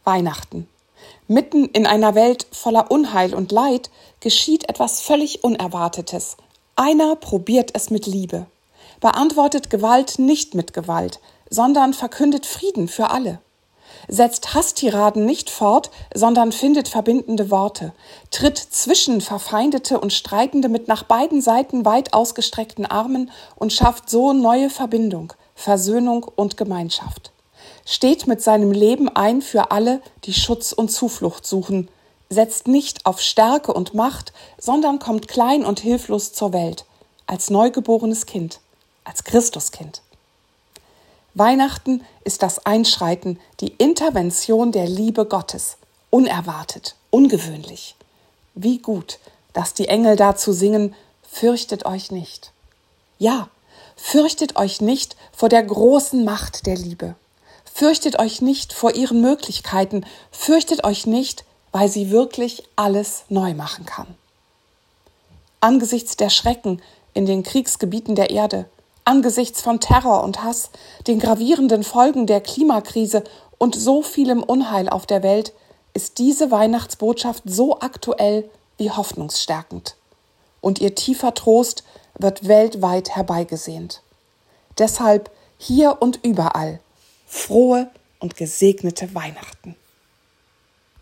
Weihnachten. Mitten in einer Welt voller Unheil und Leid geschieht etwas völlig Unerwartetes. Einer probiert es mit Liebe, beantwortet Gewalt nicht mit Gewalt, sondern verkündet Frieden für alle. Setzt Hasstiraden nicht fort, sondern findet verbindende Worte, tritt zwischen Verfeindete und Streitende mit nach beiden Seiten weit ausgestreckten Armen und schafft so neue Verbindung, Versöhnung und Gemeinschaft. Steht mit seinem Leben ein für alle, die Schutz und Zuflucht suchen, setzt nicht auf Stärke und Macht, sondern kommt klein und hilflos zur Welt, als neugeborenes Kind, als Christuskind. Weihnachten ist das Einschreiten, die Intervention der Liebe Gottes, unerwartet, ungewöhnlich. Wie gut, dass die Engel dazu singen, fürchtet euch nicht. Ja, fürchtet euch nicht vor der großen Macht der Liebe. Fürchtet euch nicht vor ihren Möglichkeiten, fürchtet euch nicht, weil sie wirklich alles neu machen kann. Angesichts der Schrecken in den Kriegsgebieten der Erde, angesichts von Terror und Hass, den gravierenden Folgen der Klimakrise und so vielem Unheil auf der Welt, ist diese Weihnachtsbotschaft so aktuell wie hoffnungsstärkend. Und ihr tiefer Trost wird weltweit herbeigesehnt. Deshalb hier und überall frohe und gesegnete Weihnachten.